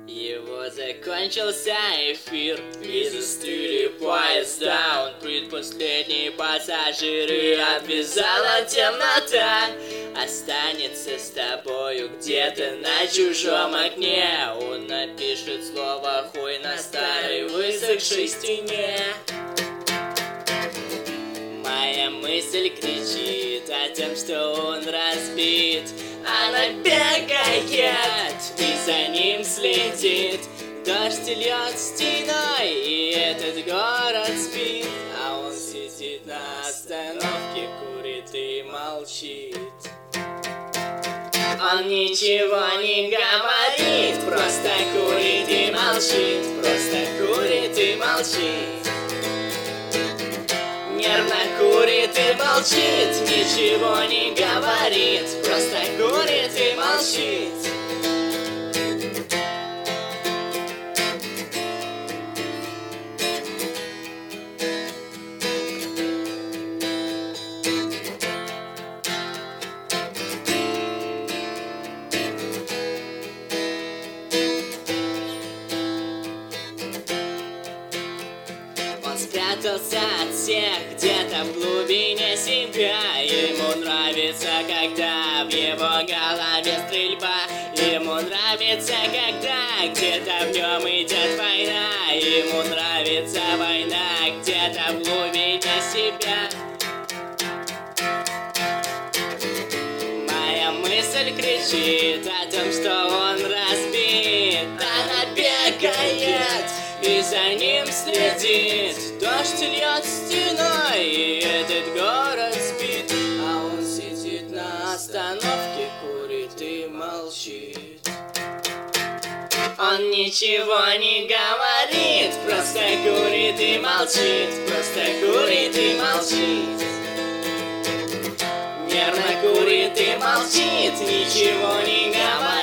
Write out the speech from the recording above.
Его закончился эфир, и застыли поезда. Он предпоследний пассажир, и обвязала темнота. Останется с тобою где-то на чужом окне. Он напишет слово хуй на старой высохшей стене. Моя мысль кричит о том, что он разбит. Она бегает и за ним следит. Дождь льет стеной, и этот город спит. А он сидит на остановке, курит и молчит. Он ничего не говорит, просто курит и молчит. Просто курит и молчит. Нервно курит и молчит, ничего не говорит, просто курит и молчит. Спрятался от всех где-то в глубине себя. Ему нравится, когда в его голове стрельба. Ему нравится, когда где-то в нем идет война. Ему нравится война где-то в глубине себя. Моя мысль кричит о том, что он разбит. Она бегает и за ним следит. Дождь льет стеной, и этот город спит. А он сидит на остановке, курит и молчит. Он ничего не говорит, просто курит и молчит. Просто курит и молчит. Нервно курит и молчит, ничего не говорит.